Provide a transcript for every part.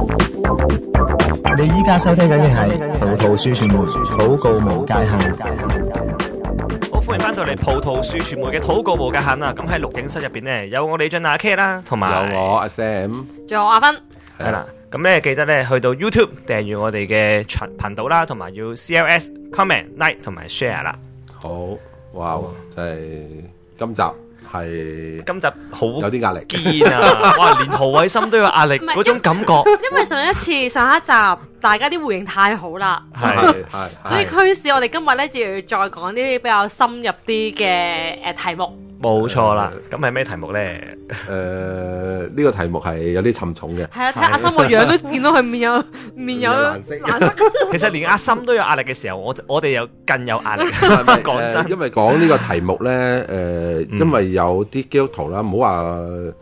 你依家收聽緊嘅係葡萄樹傳媒禱告無界限。 好，歡迎翻到嚟葡萄樹傳媒嘅禱告無界限啊！咁喺錄影室入邊呢，有我李俊阿 K 啦，同埋有我阿 Sam， 仲有阿芬。 係啦。咁咧記得咧去到 YouTube 訂閱我哋嘅頻道啦，同埋要 CLS comment like 同埋 share 啦。 好，哇，真係今集好有啲壓力堅啊！哇，連陶偉森都有壓力嗰種感覺。 因為上一集大家啲回應太好啦， 係， 所以驅使我哋今日咧就要再講啲比較深入啲嘅題目。 冇錯啦，咁係咩題目咧？ 呢個題目係有啲沉重嘅。 係啊，睇阿森個樣都見到佢面有藍色。 其實連阿森都有壓力嘅時候，我哋又更有壓力。講真， 因為講呢個題目咧，因為有啲基督徒啦，唔好話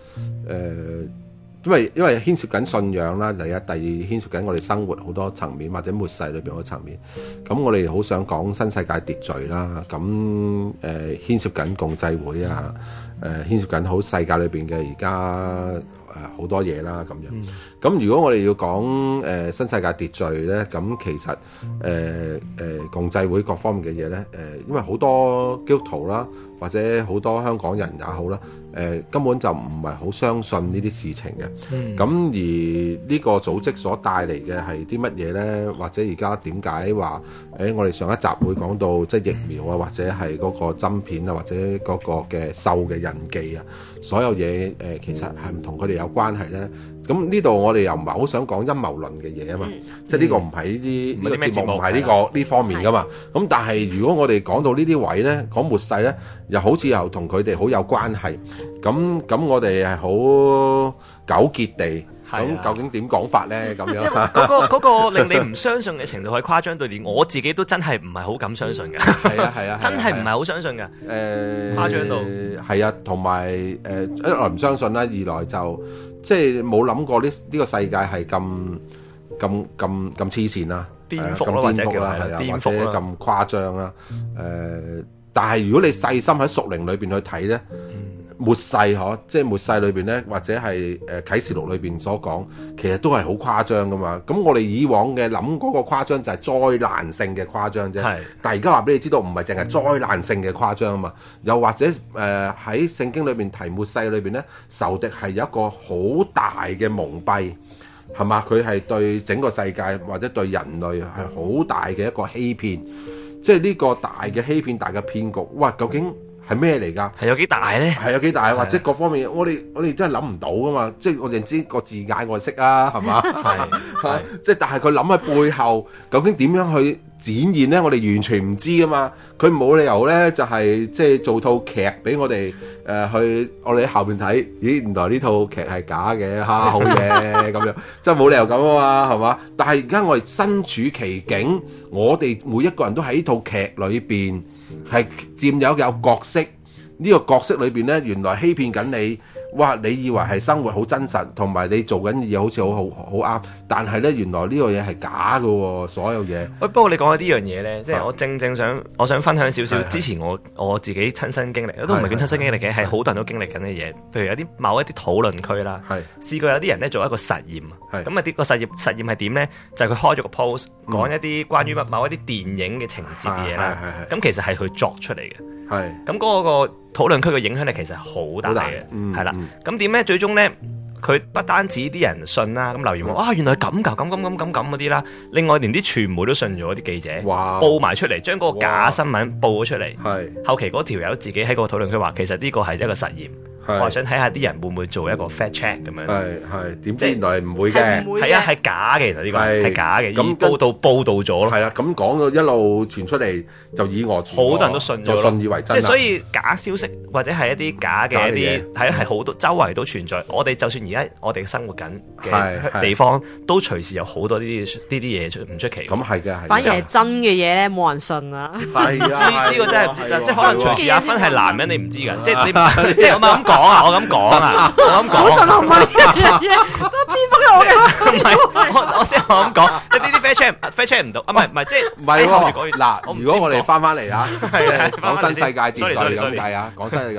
因為牽涉緊信仰啦，第一、第二牽涉緊我哋生活好多層面，或者末世裏邊好多層面。咁我哋好想講新世界秩序啦，咁牽涉緊共濟會啊，牽涉緊好世界裏邊嘅而家好多嘢啦咁樣。咁如果我哋要講新世界秩序咧，咁其實共濟會各方面嘅嘢咧，因為好多基督徒啦，或者好多香港人也好啦，根本就唔係好相信呢啲事情嘅。咁而呢個組織所帶嚟嘅係啲乜嘢咧？或者而家點解話我哋上一集會講到即係疫苗啊，或者係嗰個針片啊，或者嗰個嘅獸嘅印記啊，所有嘢其實係唔同佢哋有關係咧。咁呢度我哋又唔係好想講陰謀論嘅嘢啊嘛，即係呢個唔係呢個節目唔係呢方面噶嘛。咁但係如果我哋講到呢啲位咧，講末世咧，又好似又同佢哋好有關係。咁我哋係好糾結地，咁究竟點講法咧？咁樣嗰個令你唔相信嘅程度係誇張到連我自己都真係唔係好敢相信嘅。係啊，真係唔係好相信嘅。誇張到係啊，同埋一來唔相信啦，二來就即係冇諗過呢個世界係咁黐線啦， 顛覆啦，或者叫係啊，或者咁誇張啦。但係如果你細心喺屬靈裏邊去睇咧，末世即係末世裏邊咧，或者係啟示錄裏邊所講，其實都係好誇張噶嘛。咁我哋以往嘅諗嗰個誇張就係災難性嘅誇張啫。但係而家話俾你知道，唔係淨係災難性嘅誇張啊嘛。又或者喺聖經裏邊提末世裏邊咧，仇敵係有一個好大嘅蒙蔽，係嘛？佢係對整個世界或者對人類係好大嘅一個欺騙。即係呢個大嘅欺騙、大嘅騙局，哇！究竟係咩嚟㗎？ 係有幾大咧？ 係有幾大，或者各方面，我哋真係諗唔到㗎嘛！即係我哋知個字眼我識啊，係嘛？係即係，但係佢諗喺背後，究竟點樣去展現咧？我哋完全唔知㗎嘛！佢冇理由咧，就係即係做套劇俾我哋去，我哋喺後邊睇，咦？原來呢套劇係假嘅，好嘢咁樣，真係冇理由咁啊嘛，係嘛？但係而家我哋身處其境，我哋每一個人都喺呢套劇裏邊係佔有角色。呢個角色裏邊咧，原來欺騙緊你。哇！你以為係生活好真實，同埋你做緊嘅嘢好似好啱，但係咧原來呢個嘢係假㗎喎，所有嘢。 喂，不過你講嘅呢樣嘢咧，即係我想分享少少之前我自己親身經歷，都唔係叫親身經歷嘅，係好多人都經歷緊嘅嘢。譬如有某一啲討論區啦，試過有啲人咧做一個實驗，咁啊啲個實驗係點咧？就係佢開咗個 post 講一啲關於某一啲電影嘅情節嘅嘢啦。咁其實係佢作出嚟嘅。咁嗰個討論區嘅影響力其實好大嘅，係啦。咁點咧？最終咧，佢不單止啲人信啦，咁留言話原來係咁㗎，咁嗰啲啦。另外連啲傳媒都信咗，啲記者報埋出嚟，將嗰個假新聞報咗出嚟。後期嗰條友自己喺個討論區話，其實呢個係一個實驗。我想睇下啲人會唔會做一個 fact check 咁樣。 點知原來唔會嘅。 係啊，係假嘅，原來呢個係假嘅。咁報導咗咯。 係啦，咁講到一路傳出嚟，就以訛傳訛，好多人都信咗，就信以為真。 即係所以假消息或者係一啲假嘅一啲係好多周圍都存在。我哋就算而家我哋生活緊嘅地方，都隨時有好多呢啲嘢唔出奇。 咁係嘅， 反而係真嘅嘢咧，冇人信啊。 係啊， 呢個真係即係可能隨時阿芬係男人，你唔知㗎。即係你即係我咁講啊，我咁講啊，我咁講。 好震撼啊！都顛覆咗我嘅。 唔係，我先我咁講，一啲 fact check 唔到啊，唔係即係唔係喎。嗱，如果我哋翻嚟啊，講新世界秩序咁計啊，講新世界。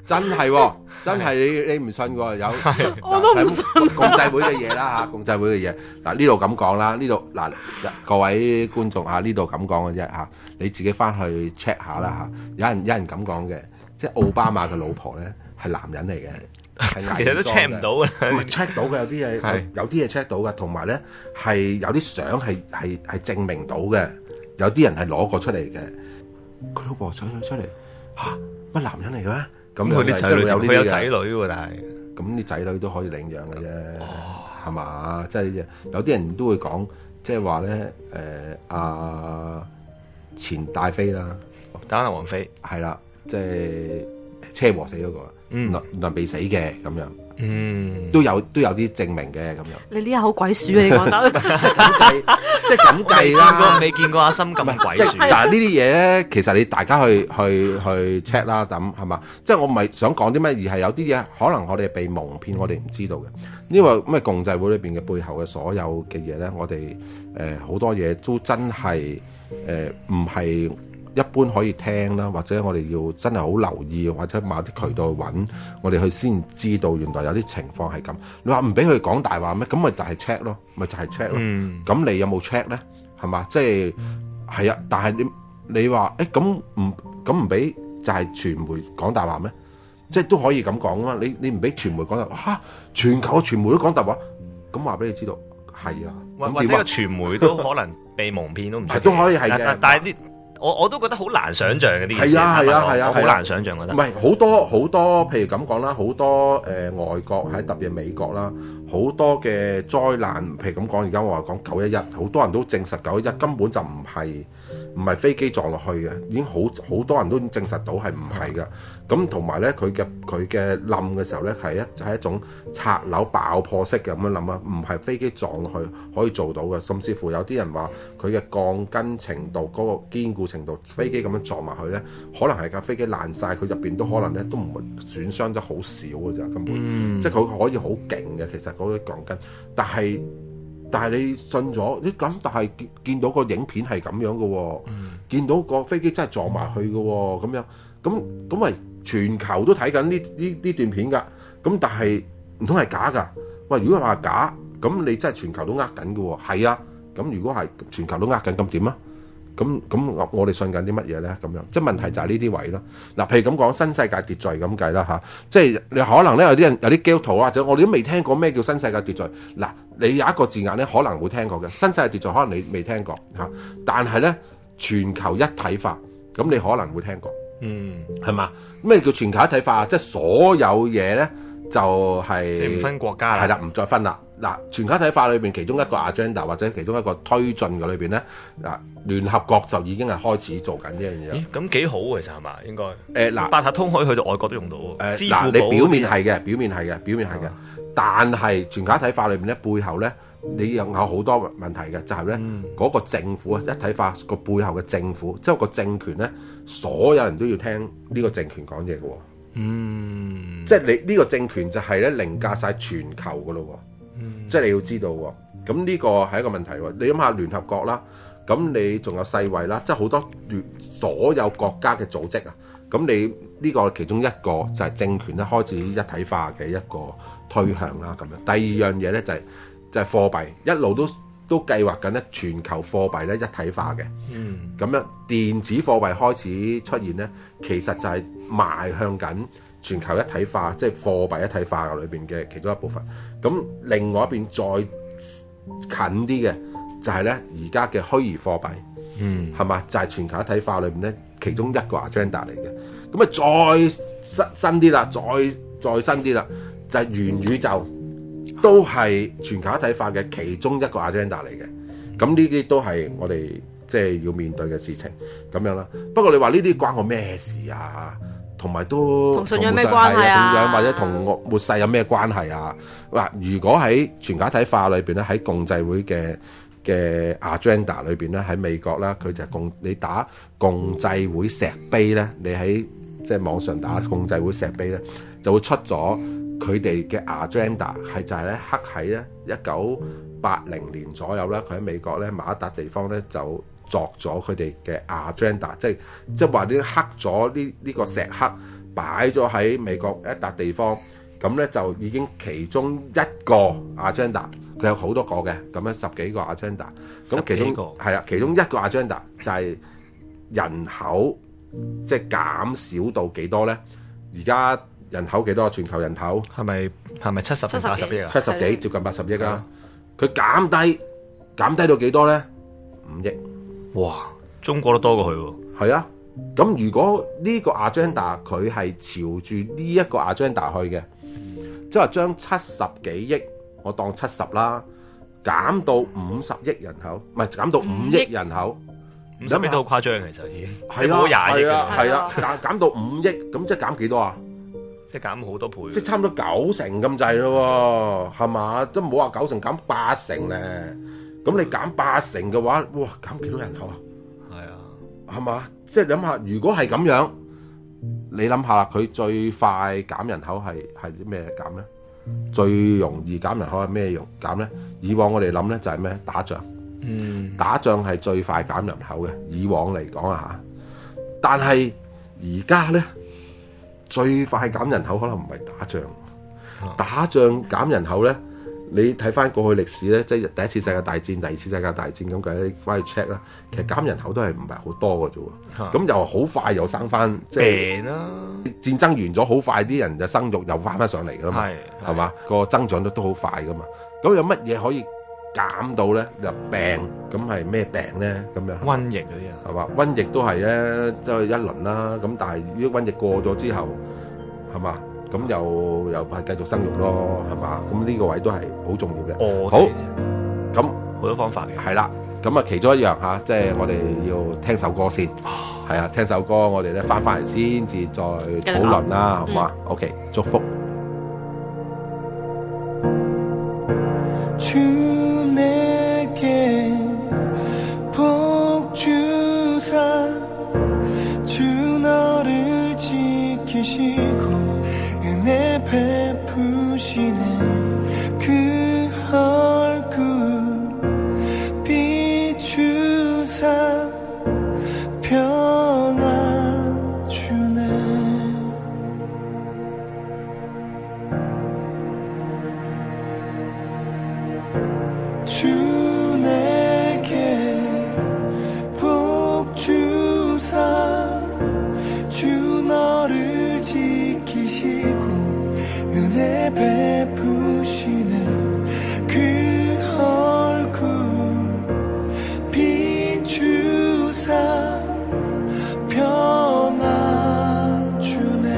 真係真係你唔信喎，有我都唔信共濟會嘅嘢啦嚇，共濟會嘅嘢嗱呢度咁講啦，呢度嗱各位觀眾嚇呢度咁講嘅啫嚇，你自己翻去 check 下啦嚇，有人咁講嘅，即係奧巴馬嘅老婆咧係男人嚟嘅。 其實都 check 唔到嘅， 唔係 check 到嘅，有啲嘢 check 到嘅，同埋咧係有啲相係證明到嘅，有啲人係攞過出嚟嘅。佢老婆取咗出嚟嚇，乜男人嚟嘅咩？咁佢啲仔女佢有仔女喎，但係咁啲仔女都可以領養嘅啫，係嘛？即係有啲人都會講，即係話咧前戴妃啦， 戴安娜王妃係啦，即係車禍死嗰個。原來未死嘅咁樣，都有啲證明嘅咁樣。 你呢下好鬼鼠啊！你講得即係咁計啦。 未見過阿森咁鬼鼠。 但係呢啲嘢咧，其實你大家去 check 啦，咁係嘛？即係我唔係想講啲咩，而係有啲嘢可能我哋被蒙騙，我哋唔知道嘅。因為咩共濟會裏邊嘅背後嘅所有嘅嘢咧，我哋好多嘢都真係唔係一般可以聽啦，或者我哋要真係好留意，或者某啲渠道去揾，我哋去先知道原來有啲情況係咁。你話唔俾佢講大話咩？咁咪就係 check 咯，咪就係 check 咯。咁你有冇 check 咧？係嘛？即係係啊，但係你話咁唔俾就係傳媒講大話咩？即係都可以咁講啊嘛。你唔俾傳媒講大話嚇，全球嘅傳媒都講大話，咁話俾你知道係啊。 或者個傳媒都可能被蒙騙都唔係都可以係嘅， 但係我都覺得好難想像嘅啲嘢， 係啊， 好難想像覺得。 唔係好多，譬如咁講啦，好多外國喺特別美國啦，好多嘅災難，譬如咁講，而家我話講911，好多人都證實911根本就唔係飛機撞落去嘅，已經好多人都證實到係唔係嘅。咁同埋咧，佢嘅冧嘅時候咧係一種拆樓爆破式嘅咁樣諗啊，唔係飛機撞落去可以做到嘅。甚至乎有啲人話佢嘅鋼筋程度嗰個堅固程度，飛機咁樣撞埋去咧，可能係架飛機爛晒，佢入邊都可能咧都唔會損傷得好少嘅咋，根本，即係佢可以好勁嘅。其實嗰啲鋼筋，但係你信咗，但係見到個影片係咁樣嘅喎，見到個飛機真係撞埋去嘅喎，咁樣咁咪全球都睇緊呢段片㗎，咁但係唔通係假㗎？喂，如果話假，咁你真係全球都呃緊嘅喎，係啊，咁如果係全球都呃緊，咁點啊？咁我哋信緊啲乜嘢咧？咁樣即係問題就係呢啲位咯。嗱，譬如咁講新世界秩序咁計啦嚇，即係你可能咧有啲基督徒或者我哋都未聽過咩叫新世界秩序。嗱，你有一個字眼咧可能會聽過嘅，新世界秩序可能你未聽過嚇，但係咧全球一體化咁你可能會聽過，係嘛？咩叫全球一體化？即係所有嘢咧就係即係唔分國家， 係啦，唔再分啦。嗱，全球一體化裏邊其中一個 agenda 或者其中一個推進嘅裏邊咧，嗱，聯合國就已經係開始做緊呢樣嘢。 咦，咁幾好喎，其實係嘛？應該嗱， 八達通可以去到外國都用到喎。 嗱，你表面係嘅，但係全球一體化裏邊咧，背後咧你有好多問題嘅，就係咧嗰個政府啊，一體化個背後嘅政府，即係個政權咧，所有人都要聽呢個政權講嘢嘅喎。即係你呢個政權就係咧凌駕晒全球嘅咯喎。即係你要知道喎，咁呢個係一個問題喎。你諗下聯合國啦，咁你仲有世衛啦，即係好多所有國家嘅組織啊。咁你呢個其中一個就係政權咧開始一體化嘅一個推向啦。咁樣第二樣嘢咧就係貨幣，一路都計劃緊咧全球貨幣咧一體化嘅。咁樣電子貨幣開始出現咧，其實就係邁向緊全球一體化，即係貨幣一體化裏邊嘅其中一部分。咁另外一邊再近啲嘅就係咧而家嘅虛擬貨幣，係嘛？就係全球一體化裏邊咧其中一個 agenda 嚟嘅。咁啊再新啲啦，再新啲啦，就係元宇宙都係全球一體化嘅其中一個 agenda 嚟嘅。咁呢啲都係我哋即係要面對嘅事情咁樣啦。不過你話呢啲關我咩事啊？同埋都同信仰咩關係啊？ 信仰或者同末世有咩關係啊？嗱，如果喺全球一體化裏邊咧，喺共濟會嘅 agenda 裏邊咧，喺美國啦，佢就係你打共濟會石碑咧，你喺即係網上打共濟會石碑咧，就會出咗佢哋嘅 agenda 係就係咧刻喺咧1980年左右啦，佢喺美國咧某一笪地方咧就作咗佢哋嘅 agenda，即係話呢刻咗呢個石刻擺咗喺美國一笪地方，咁咧就已經其中一個 agenda， 佢有好多個嘅，咁樣10幾個 agenda， 咁其中係啦，其中一個 agenda 就係人口即係減少到幾多咧？而家人口幾多？全球人口係咪70定80億啊 ？70幾，接近80億啦。佢減低到幾多咧？5億。 哇！中國都多過佢喎。 係啊，咁如果呢個 agenda 佢係朝住呢一個 agenda 去嘅，即係話將70幾億，我當70啦，減到50億人口，唔係減到5億人口。 50億都好誇張，其實已經係啊， 冇20億㗎啦。 係啊，減到5億，咁即係減幾多啊？ 即係減好多倍。即係差唔多90%咁滯咯喎，係嘛？都唔好話90%，減80%咧。咁你減80%嘅話，哇，減幾多人口啊？ 係啊， 係嘛？即係諗下，如果係咁樣，你諗下啦，佢最快減人口係啲咩減咧？最容易減人口係咩用減咧？以往我哋諗咧就係咩？打仗。打仗係最快減人口嘅，以往嚟講啊嚇。但係而家咧，最快減人口可能唔係打仗，打仗減人口咧。你睇翻過去歷史咧，即係第一次世界大戰、第二次世界大戰咁計，你翻去 check 啦，其實減人口都係唔係好多嘅啫喎。咁又好快又生翻，即係戰爭完咗，好快啲人就生育又翻上嚟噶嘛，係嘛？個增長率都好快噶嘛。咁有乜嘢可以減到咧？就病，咁係咩病咧？咁樣瘟疫嗰啲啊， 係嘛？瘟疫都係咧，都係一輪啦。咁但係如果瘟疫過咗之後，係嘛？咁又係繼續生育咯，係嘛？咁呢個位都係好重要嘅。好，咁好多方法嘅。 係啦，咁啊其中一樣嚇，即係我哋要聽首歌先。係啊，聽首歌，我哋咧翻嚟先至再討論啦，好嘛？OK，祝福。 주 내게 복 주사 주 너를 지키시고 은혜 베푸시네 그 얼굴 비추사 평안 주네 주 내게 복 주사 주 너를 지키시고 은혜 베푸시네 그 얼굴 비추사 평안 주네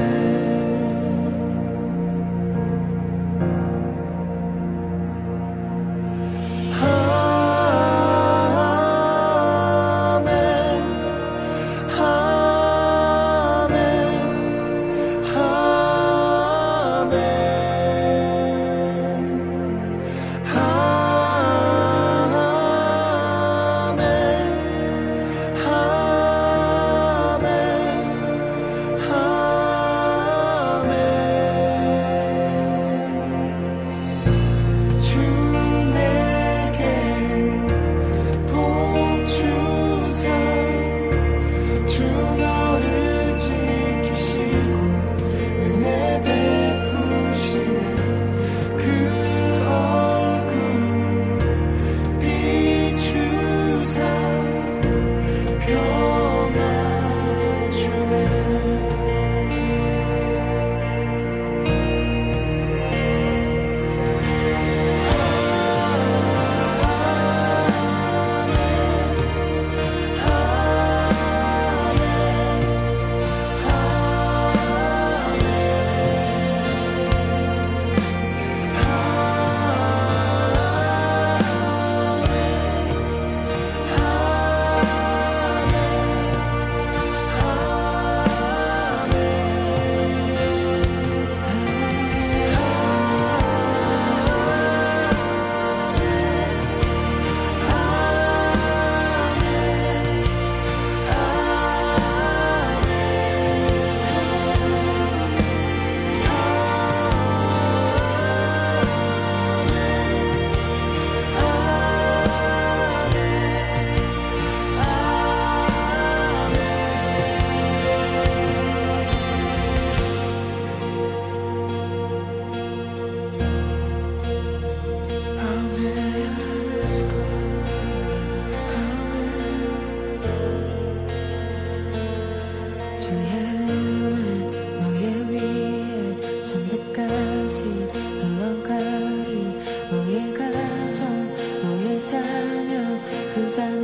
그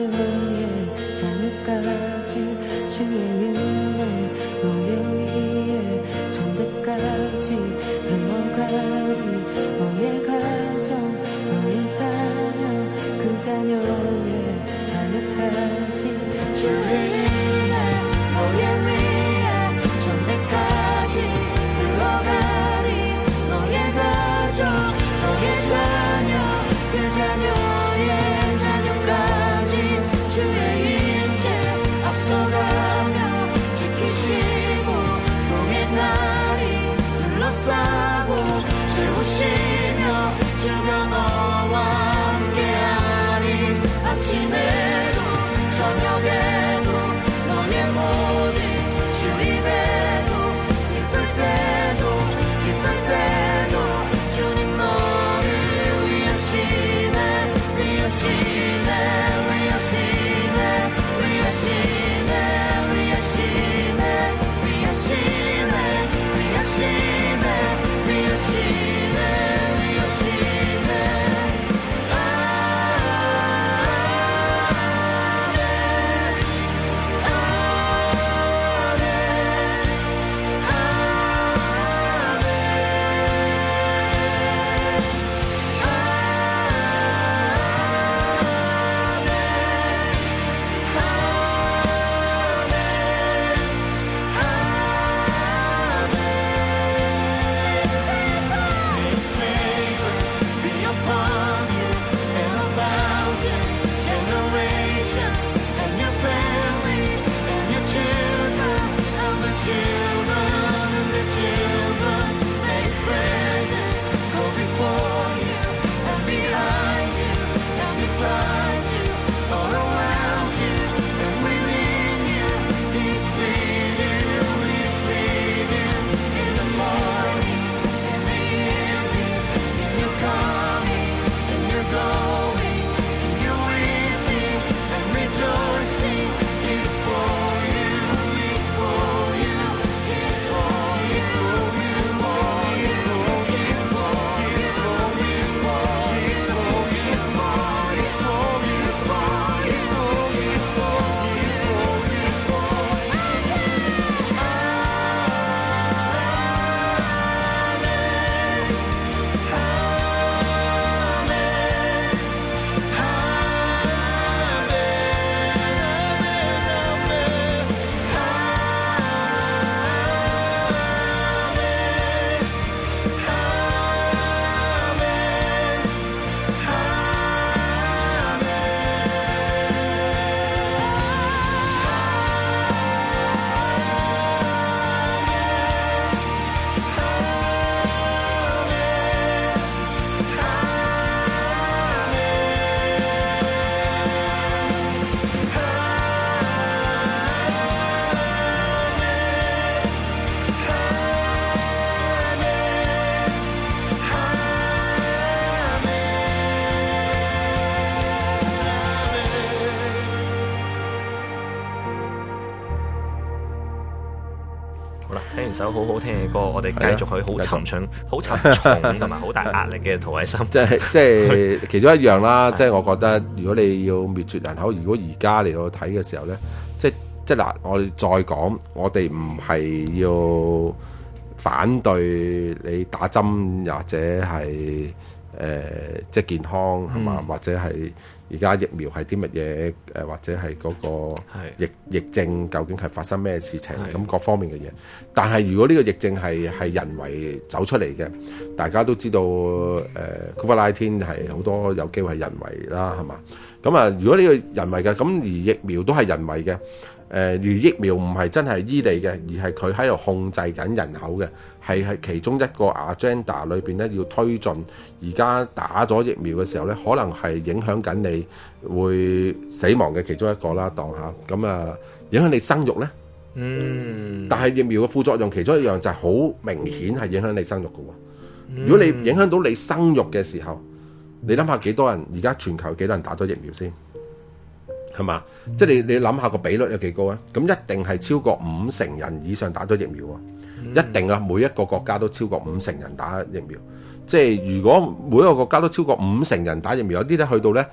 자녀까지 주의 은혜 너의 위에 천대까지 흘러가리 너의 가정 너의 자녀 그 자녀의 자녀까지 주의 은혜 너의 위에 천대까지 흘러가리 너의 가정 너의 자녀 그 자녀의 자녀까지 주의 임재 앞서가며 지키시고 동행하리 둘러싸고 채우시며 주가 너와 함께하리 아침에도 저녁에도 너의 모든 주림에도 슬플 때도 기쁠 때도 주님 너를 위하시네 위하시네 위하시네 위하시네 위하시네 위하시네 위하시네 위하시네 위하시네 聽完首好好聽嘅歌，我哋繼續去好沉重、好沉重同埋好大壓力嘅《逃偉森》。 即係其中一樣啦。即係我覺得，如果你要滅絕人口，如果而家嚟到睇嘅時候咧，即嗱，我哋再講，我哋唔係要反對你打針，或者係即係健康係嘛，或者係而家疫苗係啲乜嘢或者係嗰個疫症究竟係發生咩事情咁各方面嘅嘢。但係如果呢個疫症係人為走出嚟嘅，大家都知道COVID-19 係好多有機會係人為啦，係嘛？咁啊，如果呢個人為嘅，咁而疫苗都係人為嘅。而疫苗唔係真係醫你嘅，而係佢喺度控制緊人口嘅，係其中一個 agenda 裏邊咧要推進。而家打咗疫苗嘅時候咧，可能係影響緊你會死亡嘅其中一個啦，當下咁啊，影響你生育咧。但係疫苗嘅副作用其中一樣就係好明顯係影響你生育嘅喎。如果你影響到你生育嘅時候，你諗下幾多人而家全球幾多人打咗疫苗先？係嘛？即係你諗下個比率有幾高啊？咁一定係超過50%人以上打咗疫苗喎，一定啊！每一個國家都超過50%人打疫苗。即係如果每一個國家都超過50%人打疫苗，有啲咧去到咧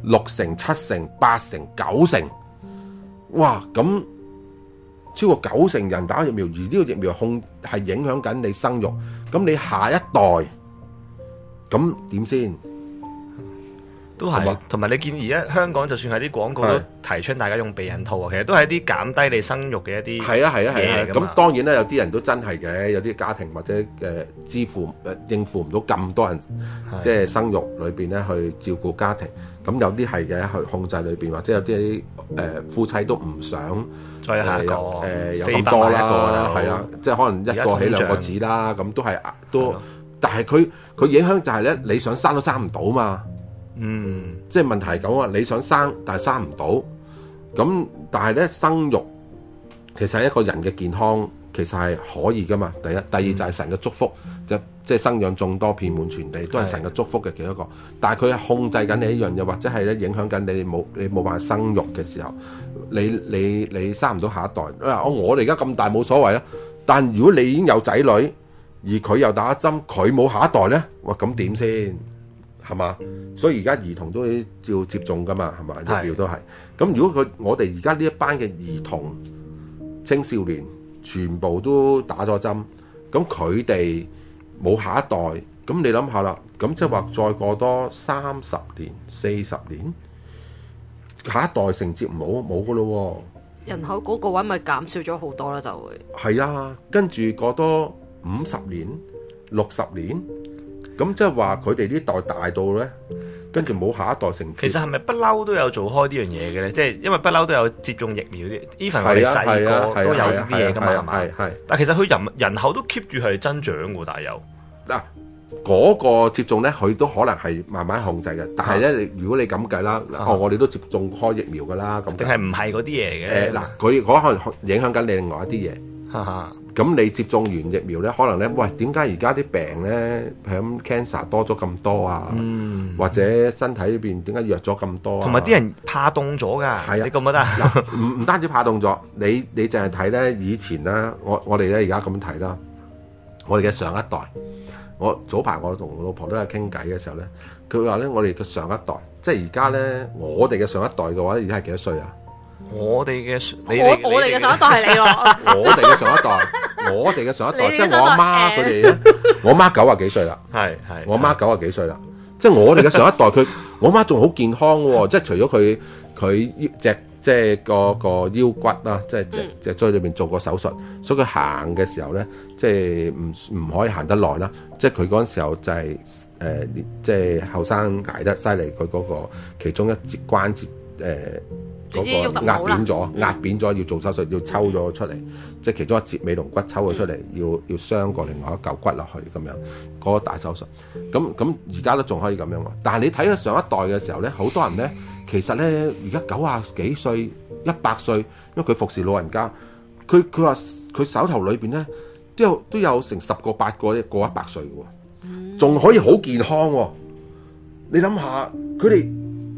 6成、7成、8成、9成，哇！咁超過9成人打疫苗，而呢個疫苗係影響緊你生育，咁你下一代咁點先？ 都係，同埋你見而家香港就算係啲廣告都提倡大家用避孕套啊，其實都係一啲減低你生育嘅一啲係啊。咁當然啦，有啲人都真係嘅，有啲家庭或者應付唔到咁多人即係生育裏邊咧去照顧家庭，咁有啲係嘅去控制裏邊，或者有啲夫妻都唔想再下一個有咁多啦，係啊，即係可能一個起兩個子啦，咁都但係佢影響就係咧，你想生都生唔到嘛。即係問題係咁啊！你想生，但係生唔到。咁但係咧，生育其實係一個人嘅健康，其實係可以噶嘛。第一，第二就係神嘅祝福，即係生養眾多，遍滿全地，都係神嘅祝福嘅其中一個。但係佢係控制緊你一樣嘢，或者係咧影響緊你冇辦法生育嘅時候，你生唔到下一代。我哋而家咁大冇所謂啊！但如果你已經有仔女，而佢又打針，佢冇下一代咧，哇咁點先？係嘛？所以而家兒童都照接種噶嘛，係嘛？疫苗都係。咁如果我哋而家呢一班嘅兒童、青少年全部都打咗針，咁佢哋冇下一代，咁你諗下啦，咁即係話再過多30年、40年，下一代承接冇噶咯喎。 人口嗰個位咪減少咗好多啦，就會。係啊，跟住過多50年、60年。咁即係話佢哋呢代大到咧，跟住冇下一代成。 其實係咪不嬲都有做開呢樣嘢嘅咧？即係因為不嬲都有接種疫苗啲，even我哋細個都有呢啲嘢噶嘛，係咪？係。但係其實佢人口都 keep 住係增長喎，但係有嗱嗰個接種咧，佢都可能係慢慢控制嘅。但係咧，如果你咁計啦，我哋都接種開疫苗噶啦，咁定係唔係嗰啲嘢嘅？ 嗱，佢可能影響緊你另外一啲嘢。咁你接種完疫苗咧，可能咧，喂，點解而家啲病咧係咁 cancer 多咗咁多啊？或者身體裏邊點解弱咗咁多啊？ 同埋啲人怕凍咗㗎，係啊，你覺唔覺得？ 唔單止怕凍咗，你淨係睇咧以前啦，我哋咧而家咁睇啦，我哋嘅上一代，我早排我同我老婆都有傾偈嘅時候咧，佢話咧我哋嘅上一代，即係而家咧我哋嘅上一代嘅話，而家係幾多歲啊？ 我哋嘅我哋嘅上一代係你喎， 我哋嘅上一代，我哋嘅上一代，即係我阿媽佢哋咧，我媽90幾歲啦，係，我媽90幾歲啦，即係我哋嘅上一代，我媽仲好健康喎，即係除咗佢即係個腰骨啦，即係脊椎裏邊做過手術，所以佢行嘅時候咧，即係唔可以行得耐啦，即係佢嗰陣時候就係即係後生捱得犀利，佢嗰個其中一節關節嗰個壓扁咗，要做手術，要抽咗出嚟，即係其中一節尾龍骨抽咗出嚟，要傷過另外一嚿骨落去咁樣，嗰個大手術。咁而家都仲可以咁樣喎。但係你睇佢上一代嘅時候咧，好多人咧，其實咧而家90幾歲、100歲，因為佢服侍老人家，佢話佢手頭裏邊咧都有成10個8個過100歲嘅喎，仲可以好健康喎。你諗下，佢哋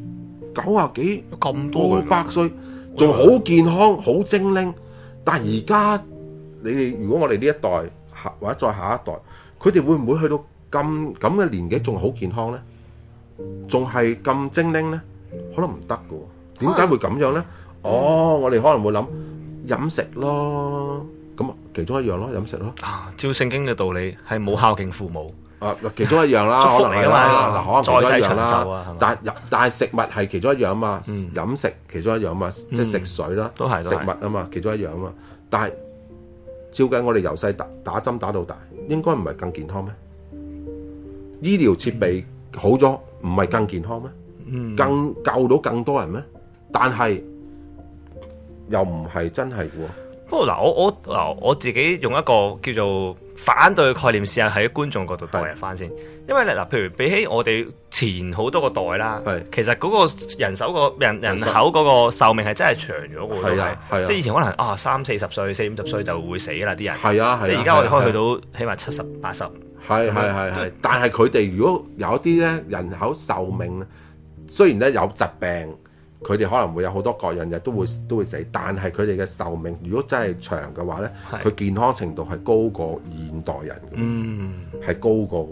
90幾咁多100歲，仲好健康、好精靈。但係而家你哋，如果我哋呢一代或者再下一代，佢哋會唔會去到咁嘅年紀仲好健康咧？仲係咁精靈咧？可能唔得㗎喎。點解會咁樣咧？我哋可能會諗飲食咯，咁其中一樣咯，飲食咯。 照聖經嘅道理係冇孝敬父母。 其中一樣啦， 祝福嚟㗎嘛， 嗱，可能其中一樣啦。 但係食物係其中一樣啊嘛，飲食其中一樣啊嘛，即係食水啦，食物啊嘛，其中一樣啊嘛。但係照計我哋由細打針打到大，應該唔係更健康咩？醫療設備好咗，唔係更健康咩？更救到更多人咩？但係又唔係真係喎。 不過嗱，我自己用一個叫做反對嘅概念試下喺觀眾角度代入翻先，因為咧嗱，譬如比起我哋前好多個代啦，其實嗰個人口嗰個壽命係真係長咗嘅，即係以前可能30-40歲、40-50歲就會死啦啲人，即係而家我哋可以去到起碼70-80， 係，但係佢哋如果有一啲咧人口壽命，雖然咧有疾病。佢哋可能會有好多各樣嘢都會死，但係佢哋嘅壽命如果真係長嘅話咧，佢健康程度係高過現代人嘅，係高過嘅喎。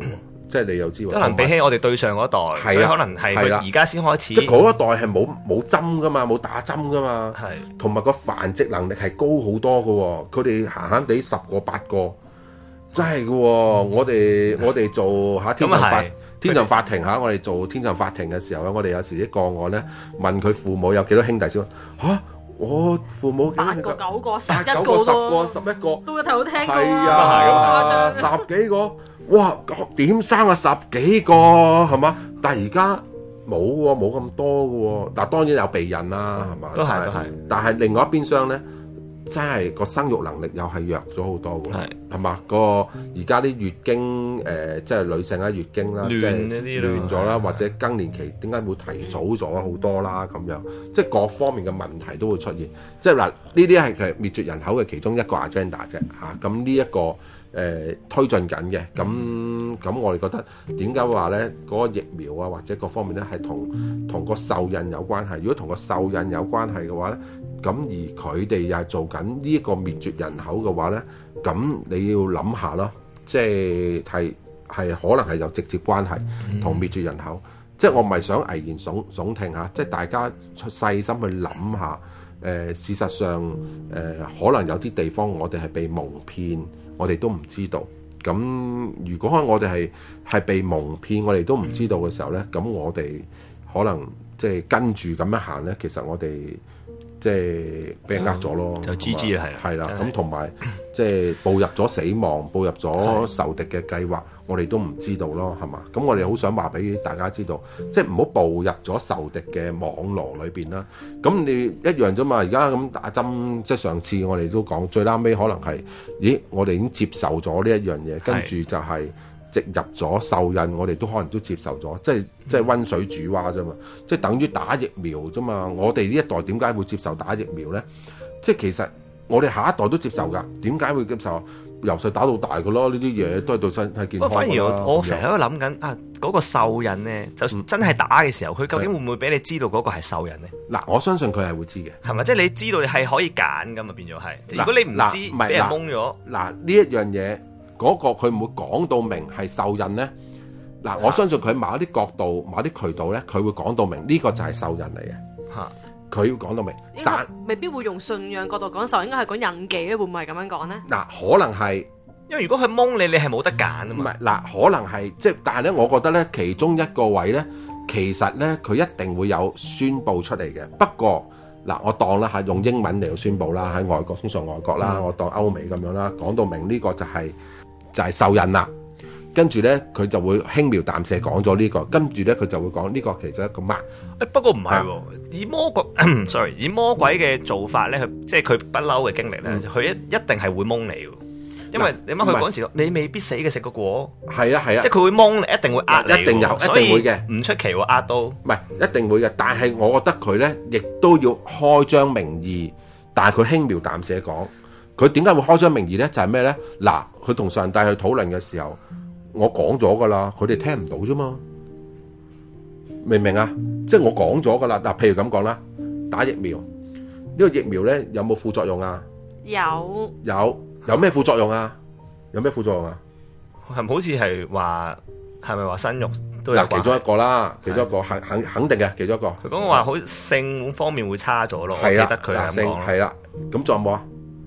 即係你又知喎。 可能比起我哋對上嗰代，所以可能係佢而家先開始。 即係嗰一代係冇針噶嘛，冇打針噶嘛，同埋個繁殖能力係高好多嘅喎。佢哋閒閒地10個8個，真係嘅喎。我哋做下天上法庭嚇，我哋做天上法庭嘅時候咧，我哋有時啲個案咧問佢父母有幾多兄弟先嚇。我父母 8個9個11 10個11個都一頭聽過係啊，10幾個，哇點生啊10幾個係嘛？但係而家冇喎，冇咁多嘅喎。嗱當然有避孕啦，係嘛？ 都係。 但係另外一邊廂咧，真係個生育能力又係弱咗好多喎，係嘛？而家啲月經即係女性啦，月經啦，即係亂咗啦，或者更年期點解會提早咗好多啦？咁樣即係各方面嘅問題都會出現。即係嗱，呢啲係其實滅絕人口嘅其中一個 agenda 啫嚇。咁呢一個推進緊嘅，咁我哋覺得點解話咧嗰個疫苗啊或者各方面咧係同個受孕有關係？如果同個受孕有關係嘅話咧，咁而佢哋又係做緊呢一個滅絕人口嘅話咧，咁你要諗下咯，即係可能係有直接關係同滅絕人口。即係我唔係想危言聳聽嚇，即係大家細心去諗下。事實上可能有啲地方我哋係被蒙騙，我哋都唔知道。咁如果我哋係被蒙騙，我哋都唔知道嘅時候咧，咁我哋可能即係跟住咁樣行咧，其實我哋即係俾人呃咗咯， 就 GG 啦， 係啦。咁同埋即係步入咗死亡，步入咗仇敵嘅計劃，我哋都唔知道咯，係嘛？咁我哋好想話俾大家知道，即係唔好步入咗仇敵嘅網絡裏邊啦。咁你一樣啫嘛。而家咁打針，即係上次我哋都講，最啱尾可能係，咦？我哋已經接受咗呢一樣嘢，跟住就係植入咗受孕，我哋都可能都接受咗，即係溫水煮蛙啫嘛，即係等於打疫苗啫嘛。我哋呢一代點解會接受打疫苗咧？即係其實我哋下一代都接受㗎，點解會接受？由細打到大㗎咯，呢啲嘢都係對身體健康。 反而我成日喺度諗緊啊，嗰個受孕咧，就真係打嘅時候，佢究竟會唔會俾你知道嗰個係受孕咧？ 嗱，我相信佢係會知嘅， 係咪？即係你知道係可以揀㗎嘛，變咗係。如果你唔知，俾人蒙咗。嗱， 呢一樣嘢，嗰個佢唔會講到明係受孕咧。嗱，我相信佢某一啲角度、某啲渠道咧，佢會講到明呢個就係受孕嚟嘅。嚇！佢要講到明，但未必會用信仰角度講受，應該係講印記咧，會唔會係咁樣講咧？ 嗱，可能係， 因為如果佢蒙你，你係冇得揀啊嘛。 唔係嗱，可能係即係，但係咧，我覺得咧，其中一個位咧，其實咧，佢一定會有宣佈出嚟嘅。不過嗱，我當啦嚇，用英文嚟到宣佈啦，喺外國通常外國啦，我當歐美咁樣啦，講到明呢個就係受孕啦。跟住咧，佢就會輕描淡寫講咗呢個，跟住咧佢就會講呢個其實一個 mark。 不過唔係喎，以魔鬼嘅做法咧，即係佢不嬲嘅經歷咧，佢一定係會蒙你喎。因為你諗佢嗰時，你未必死嘅食個果。係啊，即係佢會蒙你，一定會呃你。一定有，一定會嘅，唔出奇喎，呃到。唔係一定會嘅，但係我覺得佢咧，亦都要開張名義，但係佢輕描淡寫講。佢點解會開張名義咧？就係咩咧？嗱，佢同上帝去討論嘅時候。我講咗噶啦，佢哋聽唔到啫嘛，明唔明啊？即係我講咗噶啦。嗱，譬如咁講啦，打疫苗呢個疫苗咧有冇副作用啊？有咩副作用啊？有咩副作用啊？係咪好似係話係咪話生育都有？嗱，其中一個啦，其中一個肯定嘅，其中一個。佢講話好性方面會差咗咯，我記得佢係咁講。係啦，咁仲有冇啊？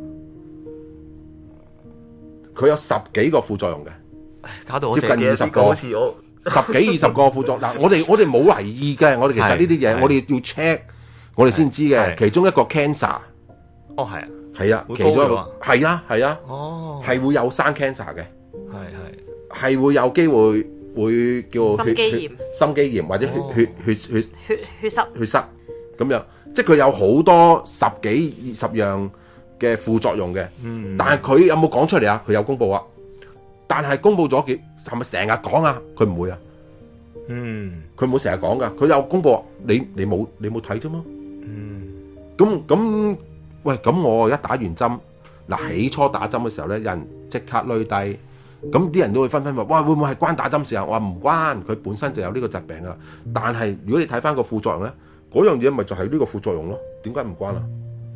佢有10幾個副作用嘅。搞到我接近20個，好似我10幾20個副作用。嗱，我哋冇懷疑嘅，我哋其實呢啲嘢，我哋要 check，我哋先知嘅。其中一個 cancer， 哦係啊，係啊，其中一個係啊，哦，係會有生 cancer 嘅，係會有機會叫心肌炎或者血塞咁樣，即係佢有好多10幾20樣嘅副作用嘅。但係佢有冇講出嚟啊？佢有公布啊。但係公佈咗係咪成日講啊？佢唔會啊。佢冇成日講噶，佢有公佈。你冇睇啫嘛。咁喂，咁我一打完針，嗱，起初打針嘅時候咧，有人即刻攣低，咁啲人都會紛紛話：哇，會唔會係關打針事啊？我話唔關，佢本身就有呢個疾病噶啦。但係如果你睇翻個副作用咧，嗰樣嘢咪就係呢個副作用咯。點解唔關啊？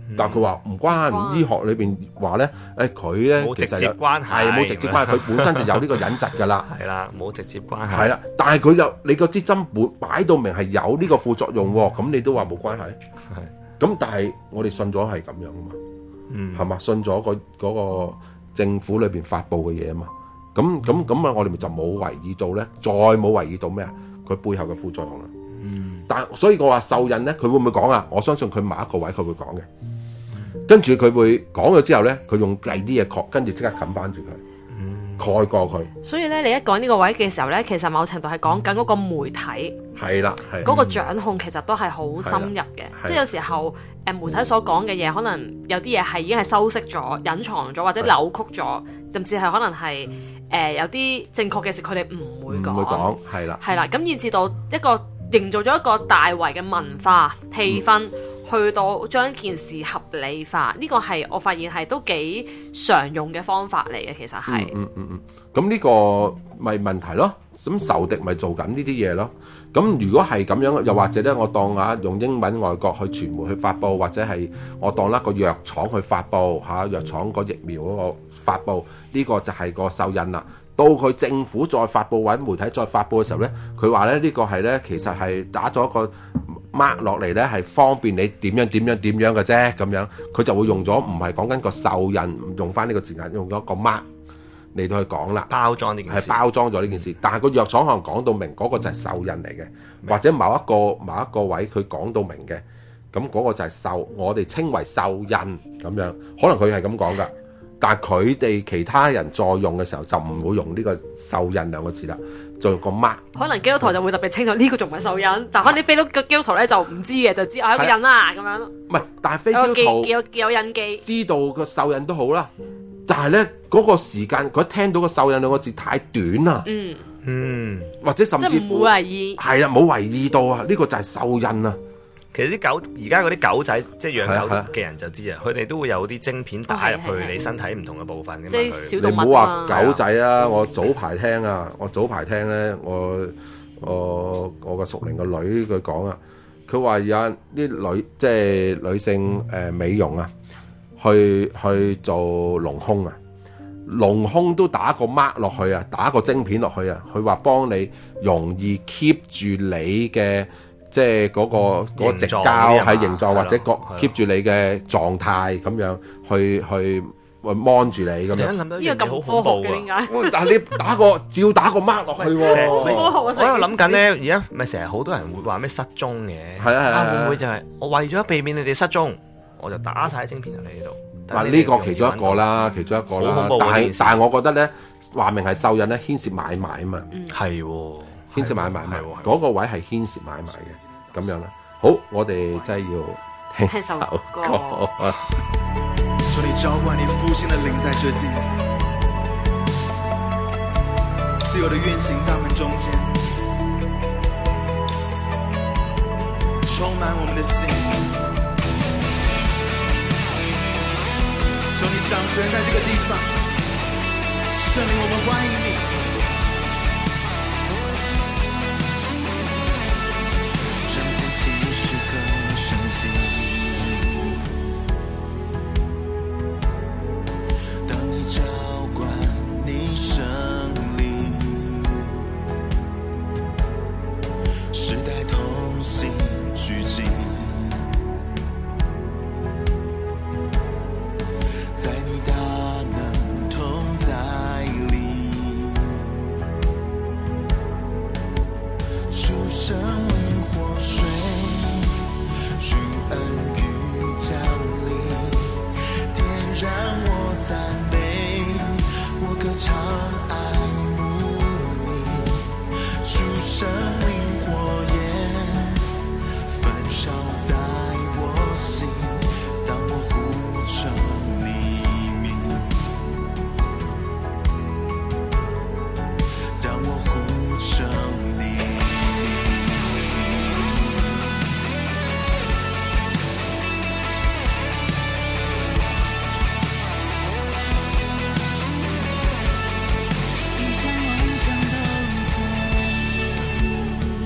但係佢話唔關，醫學裏邊話咧，佢咧冇直接關係， 係冇直接關係，佢本身就有呢個隱疾㗎啦。 係啦，冇直接關係。 係啦，但係佢又你個支針擺到明係有呢個副作用喎，咁你都話冇關係。係。咁但係我哋信咗係咁樣啊嘛，係嘛？信咗嗰個政府裏邊發布嘅嘢啊嘛。咁啊，我哋咪就冇懷疑到咧，再冇懷疑到咩啊？佢背後嘅副作用啦。但所以我話受孕咧，佢會唔會講啊？我相信佢某一個位佢會講嘅。跟住佢會講咗之後咧，佢用第啲嘢跟住即刻冚翻住佢，蓋過佢。 所以咧，你一講呢個位嘅時候咧，其實某程度係講緊嗰個媒體係啦，係嗰個掌控，其實都係好深入嘅。即係有時候媒體所講嘅嘢，可能有啲嘢係已經係修飾咗、隱藏咗或者扭曲咗，甚至係可能係有啲正確嘅事，佢哋唔會講。係啦，係啦，咁以至到一個營造咗一個大圍嘅文化氣氛。去到將件事合理化，呢個係我發現係都幾常用嘅方法嚟嘅，其實係。 咁呢個咪問題咯。咁仇敵咪做緊呢啲嘢咯。咁如果係咁樣，又或者咧，我當用英文外國去傳媒去發布，或者係我當一個藥廠去發布藥廠個疫苗嗰個發布，呢個就係個受孕啦。到佢政府再發布或者媒體再發布嘅時候咧，佢話咧呢個係咧其實係打咗個mark 落嚟咧，係方便你點樣嘅啫，咁樣佢就會用咗唔係講緊個受孕，用翻呢個字眼，用咗個 mark 嚟到去講啦， 包裝呢件事， 係包裝咗呢件事。但係個藥廠可能講到明嗰個就係受孕嚟嘅，或者某一個位佢講到明嘅，咁嗰個就係我哋稱為受孕咁樣，可能佢係咁講噶。但係佢哋其他人再用嘅時候就唔會用呢個受孕兩個字啦，就用個 mark。 可能基督徒就會特別清楚呢個仲唔係受孕，但可能啲非基督徒咧就唔知嘅，就知有個孕啦咁樣。 唔係，但係非基督徒有印記， 知道個受孕都好啦。但係咧嗰個時間，佢一聽到個受孕兩個字太短啦。或者甚至乎冇懷疑， 係啦，冇懷疑到啊！呢個就係受孕啊。 其實啲狗而家嗰啲狗仔，即係養狗嘅人就知啊，佢哋都會有啲晶片打入去你身體唔同嘅部分嘅嘛。 即係小動物。 你唔好話狗仔啊！我早排聽咧，我個熟齡個女佢講啊，佢話有啲即係女性美容啊，去做隆胸啊，隆胸都打個 mark 落去啊，打個晶片落去啊，佢話幫你容易 keep 住你嘅。即係嗰個直膠係形狀，或者keep 住你嘅狀態咁樣去 mon 住你咁樣。 呢個咁科學嘅點解？ 但係你照打個 mark 落去喎。 我喺度諗緊咧，而家咪成日好多人會話咩失蹤嘅。係啊，會唔會就係我為咗避免你哋失蹤，我就打晒晶片入你呢度？ 嗱，呢個其中一個啦，但係我覺得咧，話明係受孕咧，牽涉買賣啊嘛。 係喎。 牽涉買賣，嗰個位係牽涉買賣嘅，咁樣啦。好，我哋真係要聽首歌。 求你澆灌你復興的靈在這地，自由的運行在我們中間，充滿我們的心。求你掌權在這個地方，聖靈，我們歡迎你。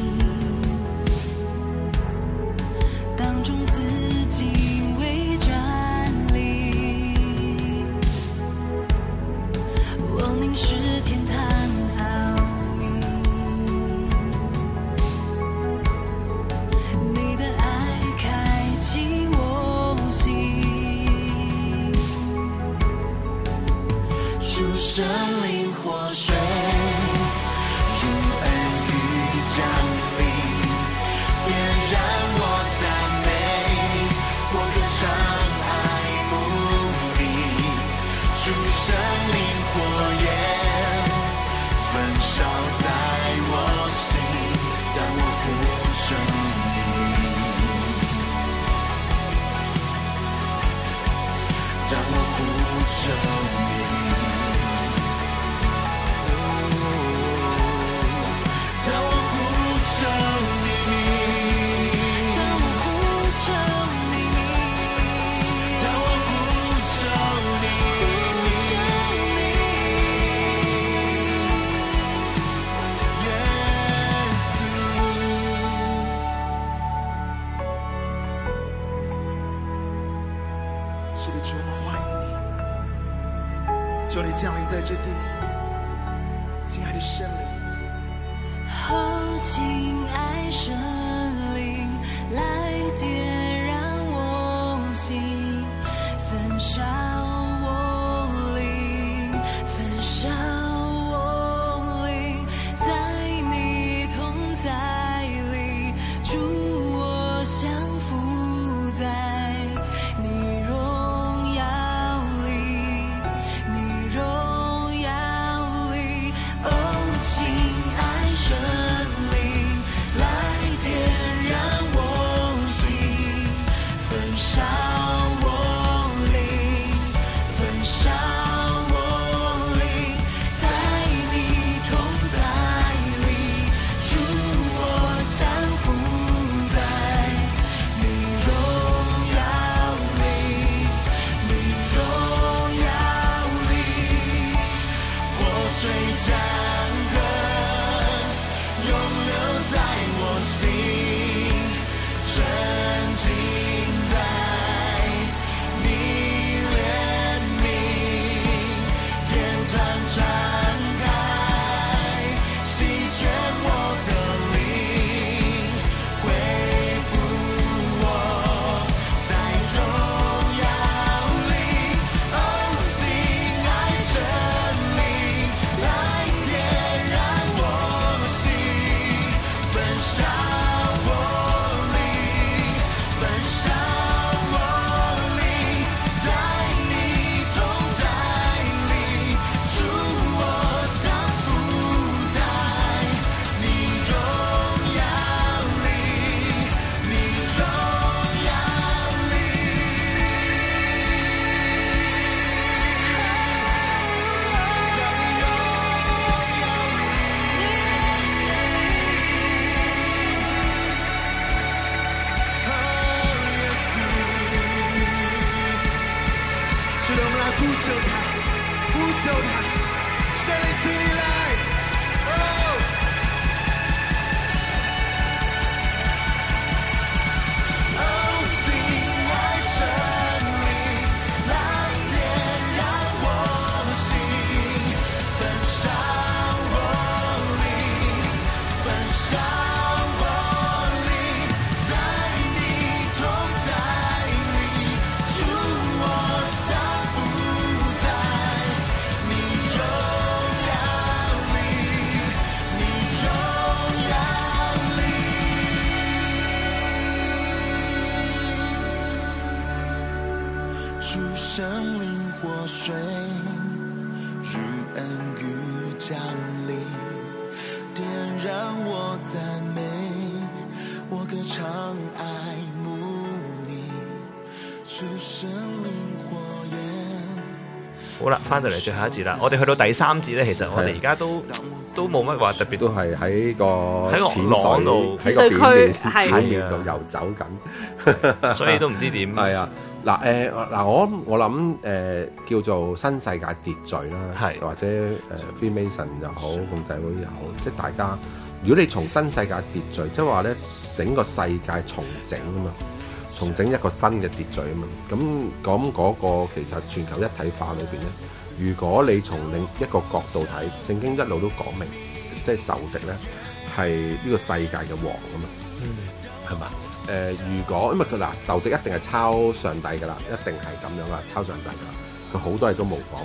当中自己伪装。 生灵活水，如恩雨降临，点燃我赞美，我歌唱爱慕你，主生命火焰焚烧在我心，当我呼求你，当我呼求你，当我呼求你，当我呼求你，当我呼求你，耶稣，是的，主，我们欢迎你，求你降临在这地，亲爱的圣灵。 后敬爱神灵来点燃我心，焚烧我灵，焚烧我灵，在你同在里，主我降服在你荣耀里，你荣耀里，哦，敬爱神灵来点燃我心，焚烧我灵，焚烧我灵，在你同在里，主我降服在你荣耀里，你荣耀里，活水江河永留在我心，沉浸在你怜悯，天堂敞开，席卷我的灵，恢复我在荣耀里，哦，敬爱神灵来点燃我心，焚烧我灵，焚烧我灵，在你同在里，主我降服在你荣耀里，你荣耀里，在你荣耶稣，是的，我们来呼求他，呼求他，圣灵，请你来，哦，哦，敬爱神灵来点燃我心，焚烧我灵，焚烧我灵，在你同在里，主我降服在你荣耀里，你荣耀里，主生灵活水，如恩雨降临，点燃我赞美，我歌唱爱慕你，主生靈火焰。 好啦，翻到嚟最後一節啦，我哋去到第三節咧，其實我哋而家都冇乜話特別， 都係喺個喺個朗度喺個表面係表面度遊走緊， 所以都唔知點。 係啊，嗱我諗叫做新世界秩序啦， 係或者Freemason 又好，共濟會又好，即係大家，如果你從新世界秩序，即係話咧整個世界重整啊嘛。重整一個新嘅秩序啊嘛，咁嗰個其實全球一體化裏邊咧，如果你從另一個角度睇，聖經一路都講明，即係仇敵咧係呢個世界嘅王啊嘛，係嘛？如果因為佢仇敵一定係抄上帝㗎啦，一定係咁樣啦，抄上帝㗎，佢好多嘢都模仿嘅。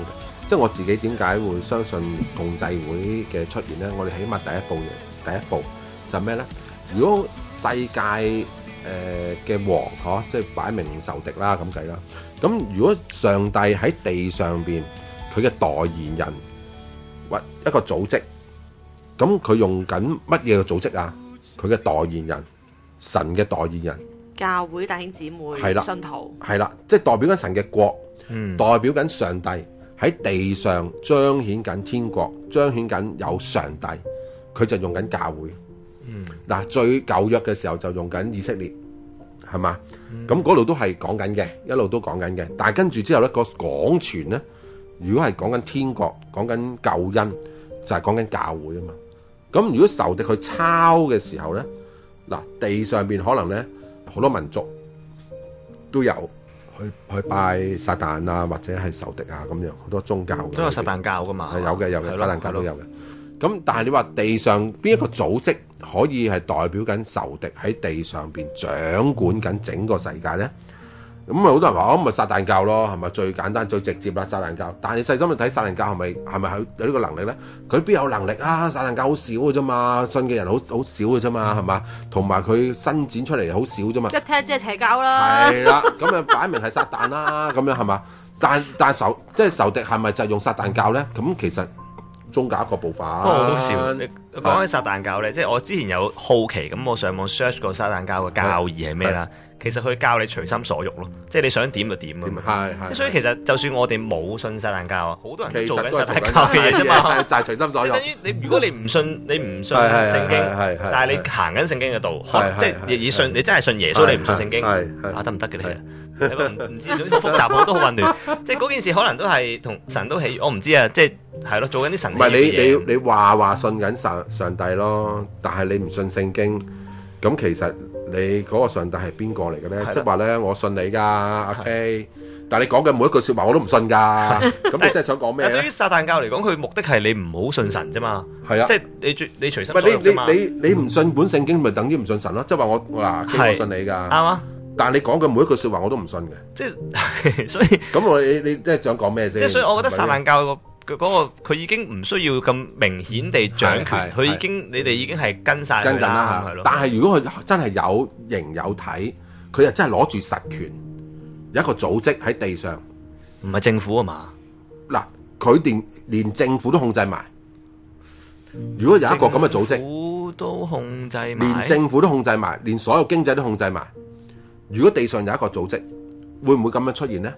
即係我自己點解會相信共濟會嘅出現咧？我哋起碼第一步就係咩咧？如果世界嘅王即係擺明仇敵啦咁計啦。咁如果上帝喺地上邊佢嘅代言人或一個組織，咁佢用緊乜嘢嘅組織啊？佢嘅代言人，神嘅代言人， 教會弟兄姊妹， 係啦， 信徒， 係啦，即係代表緊神嘅國，代表緊上帝喺地上彰顯緊天國，彰顯緊有上帝，佢就用緊教會。嗱，最舊約嘅時候就用緊以色列，係嘛？咁嗰度都係講緊嘅，一路都講緊嘅。但係跟住之後咧，個廣傳咧，如果係講緊天國，講緊救恩，就係講緊教會啊嘛。咁如果仇敵去抄嘅時候咧，嗱，地上邊可能咧好多民族都有去拜撒旦啊，或者係仇敵啊咁樣，好多宗教都有撒旦教噶嘛， 係有嘅，撒旦教都有嘅。咁但係你話地上邊一個組織可以係代表緊仇敵喺地上邊掌管緊整個世界咧？咁好多人話咪撒旦教咯，係咪最簡單最直接啦？撒旦教，但係你細心去睇撒旦教係咪有呢個能力咧？佢邊有能力啊？撒旦教好少嘅啫嘛，信嘅人好少嘅啫嘛，係嘛？同埋佢伸展出嚟好少啫嘛。 一聽即係邪教啦。 係啦，咁啊擺明係撒旦啦，咁樣係嘛？但仇敵係咪就用撒旦教咧？咁其實宗教一個部分。 不過我好笑，你講起撒旦教咧，即係我之前有好奇咁，我上網 search 過撒旦教嘅教義係咩啦？其實佢教你隨心所欲咯，即係你想點就點啊嘛。係，所以其實就算我哋冇信撒旦教啊，好多人都做緊撒旦教嘅嘢啫嘛， 就係隨心所欲。 即係等於你，如果你唔信聖經，但係你行緊聖經嘅道，即係你信，你真係信耶穌，你唔信聖經，得唔得嘅咧？唔知，好複雜，好多好混亂。即係嗰件事可能都係同神都起，我唔知啊。即係咯，做緊啲神。唔係你話信緊上帝咯，但係你唔信聖經，咁其實你嗰個上帝係邊個嚟嘅咧？即係話咧，我信你噶，阿 K，但係你講嘅每一句說話我都唔信噶。咁你真係想講咩咧？ 對於撒旦教嚟講，佢目的係你唔好信神啫嘛。係啊，即係你隨心所欲啫嘛。 你唔信本聖經，咪等於唔信神咯？即係話我K，我信你噶。啱啊。但係你講嘅每一句說話我都唔信嘅， 即係所以咁你即係想講咩先？ 即係所以我覺得撒旦教嗰個佢已經唔需要咁明顯地掌權，佢已經你哋已經係跟晒佢啦，係咯。 但係如果佢真係有形有體，佢又真係攞住實權，有一個組織喺地上， 唔係政府啊嘛？ 嗱，佢連政府都控制埋。如果有一個咁嘅組織， 政府都控制埋， 連政府都控制埋，連所有經濟都控制埋。如果地上有一個組織，會唔會咁樣出現呢？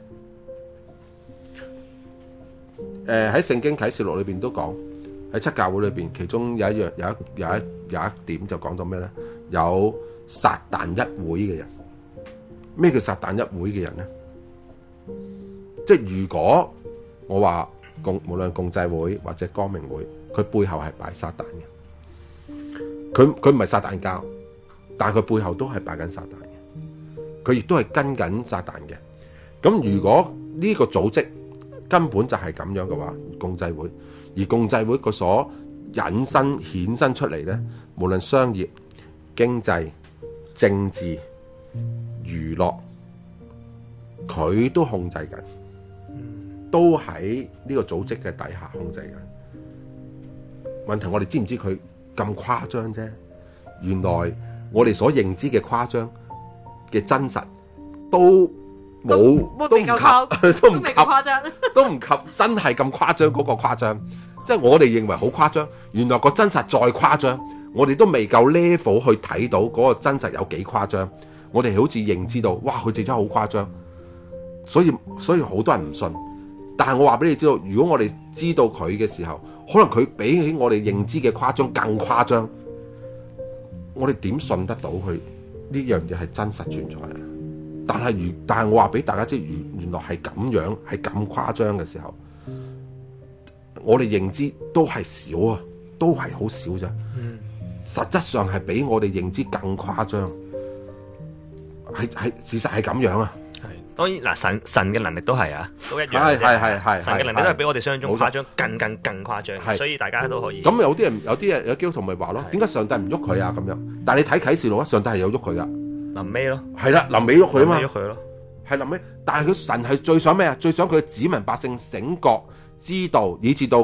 喺聖經啟示錄裏邊都講，喺七教會裏邊，其中有一點就講到咩呢？有撒旦一會嘅人。咩叫撒旦一會嘅人呢？即係如果我話無論共濟會或者光明會，佢背後係拜撒旦嘅，佢唔係撒旦教，但係佢背後都係拜緊撒旦。佢亦都係跟緊撒旦嘅。咁如果呢個組織根本就係咁樣嘅話，共濟會，而共濟會佢所衍生出嚟咧，無論商業、經濟、政治、娛樂，佢都控制緊，都喺呢個組織嘅底下控制緊。問題我哋知唔知佢咁誇張啫？原來我哋所認知嘅誇張嘅真實都冇，都唔及真係咁誇張嗰個誇張。即係我哋認為好誇張，原來個真實再誇張，我哋都未夠 level 去睇到嗰個真實有幾誇張。我哋好似認知到，哇，佢哋真係好誇張，所以好多人唔信。但係我話俾你知道，如果我哋知道佢嘅時候，可能佢比起我哋認知嘅誇張更誇張，我哋點信得到佢呢樣嘢係真實存在啊？但係我話俾大家知，原來係咁樣，係咁誇張嘅時候，我哋認知都係少啊，都係好少咋。實質上係比我哋認知更誇張，係事實係咁樣啊。 當然嗱，神嘅能力都係啊，都一樣。 係神嘅能力都係比我哋想象中誇張，更誇張。所以大家都可以。 咁有基督徒咪話咯，點解上帝唔喐佢啊？咁樣，但係你睇啟示錄啊，上帝係有喐佢噶。 臨尾咯， 係啦，臨尾喐佢啊嘛， 喐佢咯， 係臨尾。但係佢神係最想咩啊？最想佢嘅子民百姓醒覺， 知道以至到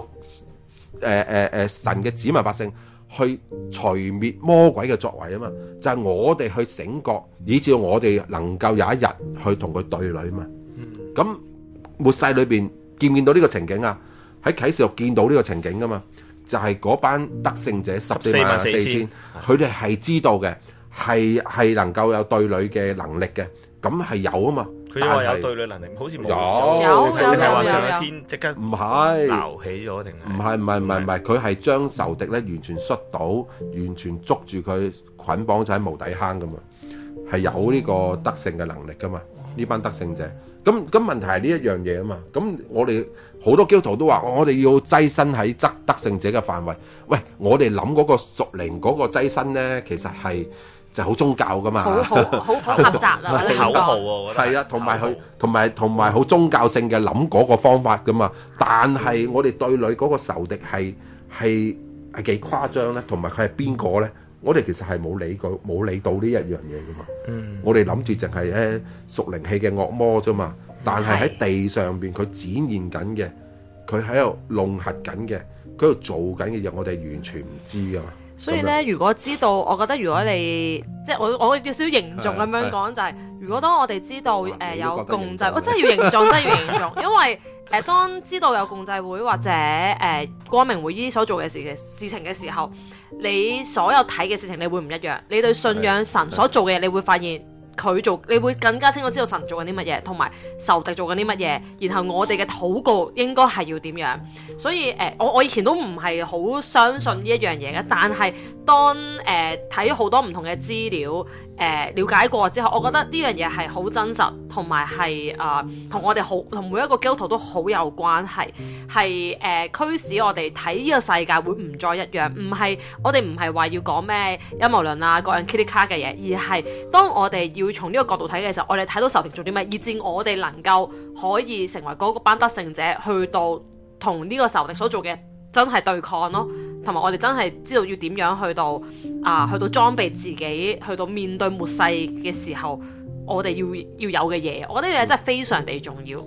神嘅子民百姓去除滅魔鬼嘅作為啊嘛，就係、我哋去醒覺，以至到我哋能夠有一日去同佢對壘啊嘛。咁末世裏邊見唔見到呢個情景啊？喺啟示錄見到呢個情景噶嘛，就係、嗰班得勝者144000，佢哋係知道嘅，係能夠有對壘嘅能力嘅，咁係有啊嘛。 佢話有對壘能力，好似冇。 有定係話上咗天即刻唔係撈起咗定係？ 唔係，佢係將仇敵咧完全摔倒，完全捉住佢捆綁咗喺無底坑噶嘛，係有呢個得勝嘅能力噶嘛，呢班得勝者。咁問題係呢一樣嘢啊嘛。咁我哋好多基督徒都話，我哋要躋身喺得勝者嘅範圍。喂，我哋諗嗰個屬靈嗰個躋身咧，其實係就好宗教噶嘛， 好狹窄啊， 口號喎， 係啊，同埋好宗教性嘅諗嗰個方法噶嘛。但係我哋對壘嗰個仇敵係幾誇張咧，同埋佢係邊個咧？我哋其實係冇理到呢一樣嘢噶嘛。我哋諗住淨係屬靈氣嘅惡魔啫嘛。但係喺地上邊佢展現緊嘅，佢喺度弄合緊嘅，佢喺度做緊嘅嘢，我哋完全唔知噶嘛。 所以咧，如果知道，我覺得如果你即係我要少少凝重咁樣講，就係如果當我哋知道有共濟，我真係要凝重，真係要凝重，因為當知道有共濟會或者光明會依所做嘅事情嘅時候，你所有睇嘅事情你會唔一樣，你對信仰神所做嘅嘢，你會發現佢做，你會更加清楚知道神做緊啲乜嘢，同埋仇敵做緊啲乜嘢，然後我哋嘅禱告應該係要點樣。所以我以前都唔係好相信呢一樣嘢嘅，但係當睇咗好多唔同嘅資料，了解過之後，我覺得呢樣嘢係好真實，同埋係同我哋同每一個基督徒都好有關係，係驅使我哋睇呢個世界會唔再一樣。我哋唔係話要講咩陰謀論啊各樣 kitty 卡嘅嘢，而係當我哋要從呢個角度睇嘅時候，我哋睇到仇敵做啲咩，以至我哋能夠可以成為嗰班得勝者，去到同呢個仇敵所做嘅真係對抗咯，同埋我哋真係知道要點樣去到裝備自己，去到面對末世嘅時候，我哋要有嘅嘢，我覺得呢樣嘢真係非常地重要。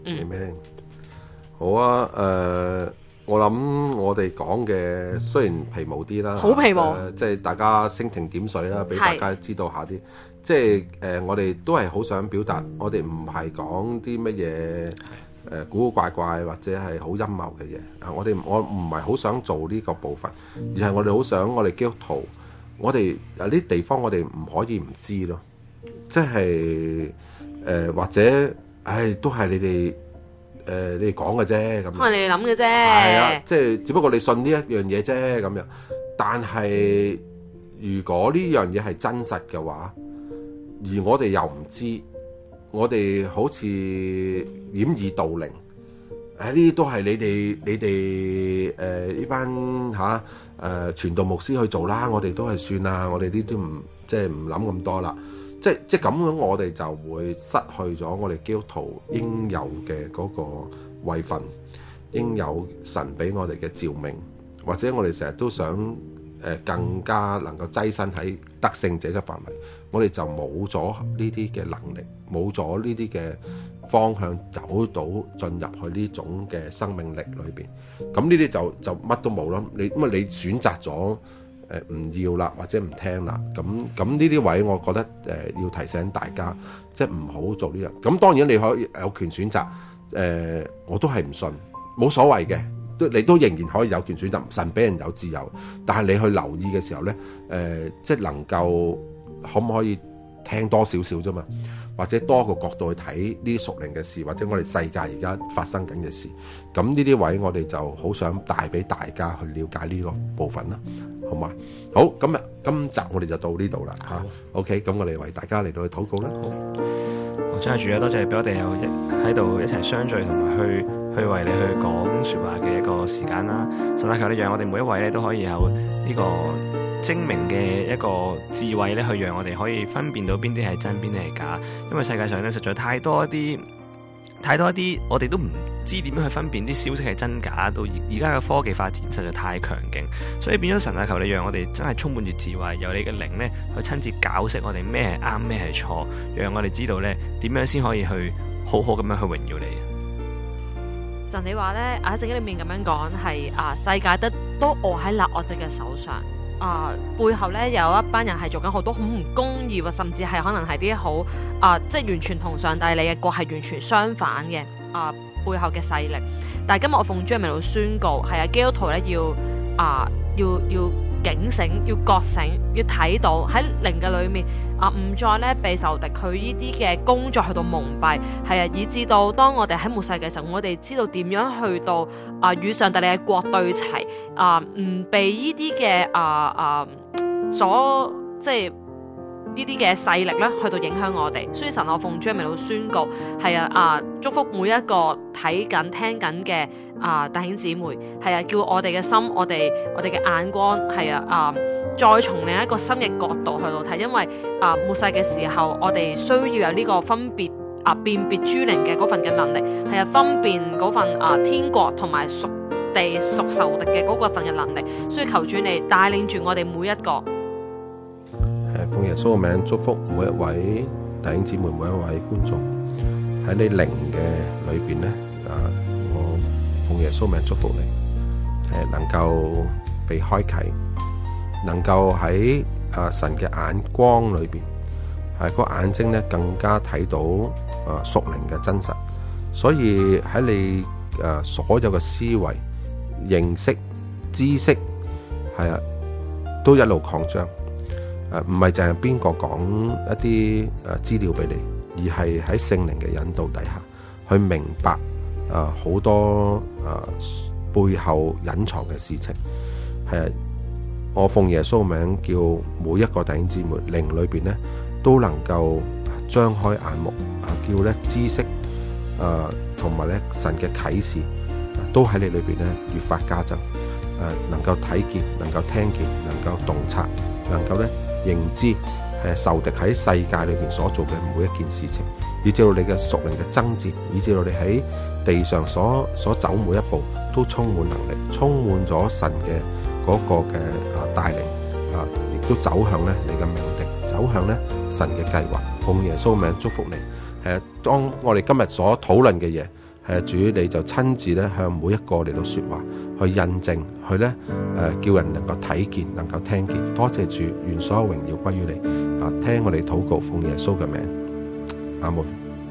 好啊，我諗我哋講嘅雖然皮毛啲啦， 好皮毛， 即係大家蜻蜓點水啦，俾大家知道下啲，即係我哋都係好想表達，我哋唔係講啲乜嘢。古古怪怪或者係好陰謀嘅嘢我唔係好想做呢個部分，而係我哋好想我哋基督徒，我哋有啲地方我哋唔可以唔知咯，即係或者都係你哋講嘅啫咁， 係你哋諗嘅啫， 係啊，即係只不過你信呢一樣嘢啫咁樣。但係如果呢樣嘢係真實嘅話，而我哋又唔知。我哋好似掩耳盜鈴，呢啲都係你哋呢班傳道牧師去做啦，我哋都係算啦，我哋呢啲唔諗咁多啦，即咁樣我哋就會失去咗我哋基督徒應有嘅嗰個位份，應有神俾我哋嘅召命，或者我哋成日都想更加能夠躋身喺得勝者嘅範圍，我哋就冇咗呢啲嘅能力，冇咗呢啲嘅方向走到進入去呢種嘅生命力裏邊。咁呢啲就乜都冇啦。你選擇咗唔要啦，或者唔聽啦。咁呢啲位，我覺得要提醒大家，即係唔好做呢樣。咁當然你可以有權選擇，我都係唔信，冇所謂嘅。你都仍然可以有權選擇，神俾人有自由，但係你去留意嘅時候呢，即係能夠可唔可以聽多少少啫嘛，或者多個角度去睇呢啲屬靈嘅事，或者我哋世界而家發生緊嘅事，咁呢啲位我哋就好想帶俾大家去了解呢個部分啦，好嘛？好，今集我哋就到呢度啦嚇。OK，咁我哋為大家嚟到去禱告啦。 好，真係主啊，多謝你俾我哋有喺度一齊相聚，同埋去為你去講説話嘅一個時間啦。神啊，求你讓我哋每一位咧都可以有呢個精明嘅一個智慧咧，去讓我哋可以分辨到邊啲係真，邊啲係假。因為世界上咧實在太多一啲，我哋都唔知點樣去分辨啲消息係真假。到而家嘅科技發展實在太強勁，所以變咗神啊，求你讓我哋真係充滿住智慧，由你嘅靈咧去親自教識我哋咩係啱，咩係錯，讓我哋知道咧點樣先可以去好好咁樣去榮耀你。 神你話咧喺聖經裏面咁樣講係世界都臥喺立惡者嘅手上。背後咧有一班人係做緊好多好唔公義，甚至係可能係啲好即係完全同上帝你嘅國係完全相反嘅背後嘅勢力。但係今日我奉主嘅名嚟宣告，係基督徒咧要警醒，要覺醒，要睇到喺靈嘅裏面唔再咧被仇敵佢呢啲嘅工作去到蒙蔽，以至到當我哋喺末世嘅時候，我哋知道點樣去到與上帝你嘅國對齊，唔被呢啲嘅所即係呢啲嘅勢力咧去到影響我哋。所以神我奉主嘅名嚟宣告，祝福每一個睇緊聽緊嘅弟兄姊妹，叫我哋嘅心，我哋嘅眼光再從另一個新嘅角度去到睇，因為末世嘅時候，我哋需要有呢個分別辨別諸靈嘅嗰份嘅能力，分辨嗰份天國同埋屬地屬仇敵嘅嗰份嘅能力。所以求主你帶領住我哋每一個。 奉耶穌嘅名祝福每一位弟兄姊妹，每一位觀眾喺你靈嘅裏邊咧，我奉耶穌名祝福你，能夠被開啟，能夠喺神嘅眼光裏邊，個眼睛咧更加睇到屬靈嘅真實，所以喺你所有嘅思維、認識、知識都一路擴張。唔係淨係邊個講一啲資料俾你，而係喺聖靈嘅引導底下，去明白好多背後隱藏嘅事情。我奉耶穌名叫每一個弟兄姊妹靈裏邊咧，都能夠張開眼目，叫咧知識同埋咧神嘅啟示都喺你裏邊咧越發加增。能夠睇見，能夠聽見，能夠洞察，能夠咧認知仇敵喺世界裏邊所做嘅每一件事情，以至到你嘅屬靈嘅爭戰，以至到你喺地上所走每一步都充滿能力，充滿咗神嘅嗰個嘅帶領，亦都走向咧你嘅命定，走向咧神嘅計劃。奉耶穌名祝福你。當我哋今日所討論嘅嘢，主你就親自咧向每一個嚟到說話，去印證，去咧叫人能夠睇見，能夠聽見。多謝主，願所有榮耀歸於你。聽我哋禱告，奉耶穌嘅名，阿門。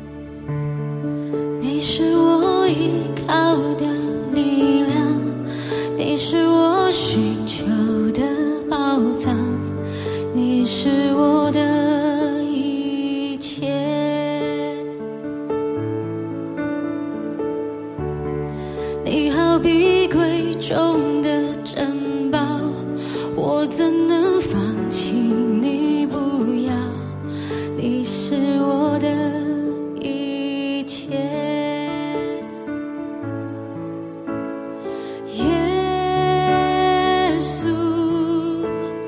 你是我依靠的力量，你是我尋求的寶藏，你是我的一切。你好比貴重的珍寶，我怎能放棄你不要？你是我的一切。耶穌，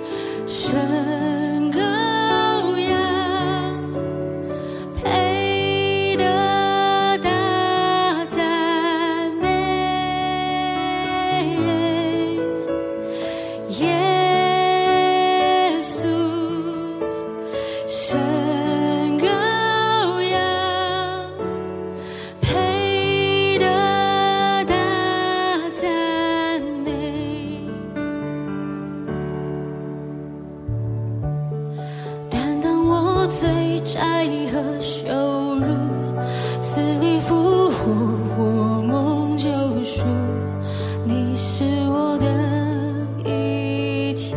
神羔羊，配得大讚美。耶穌，神羔羊，配得大讚美。擔當我罪債和羞辱，死裡復活，我蒙救贖。你是我的一切。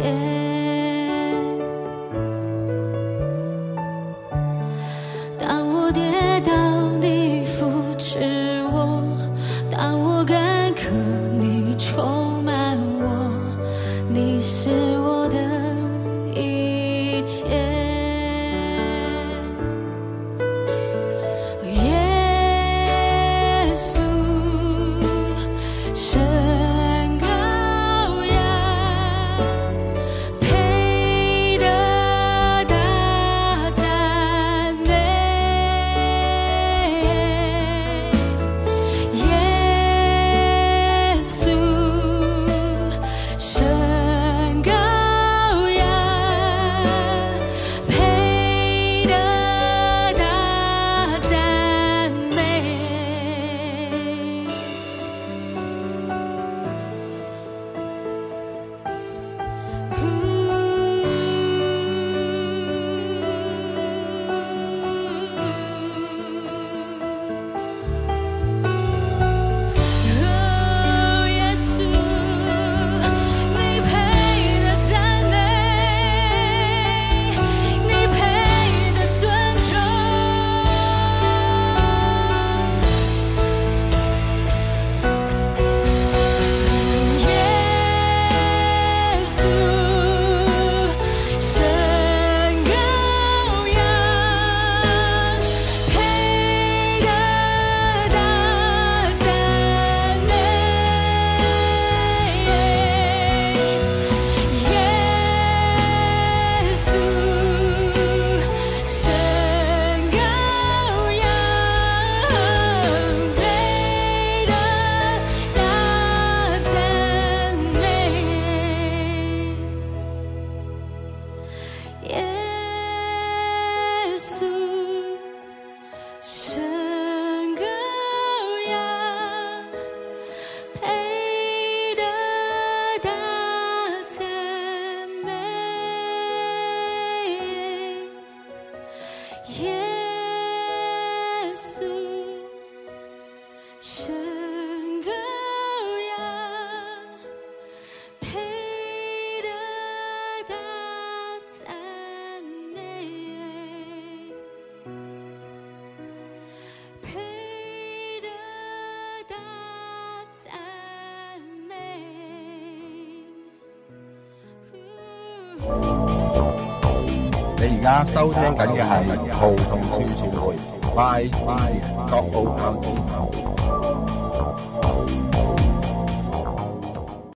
當我跌倒，你扶持我；當我乾渴，你充滿我。你是我的一切。耶穌，神羔羊，配得大讚美。 你而家收聽緊嘅係葡萄樹傳媒 by 粵語.ORG。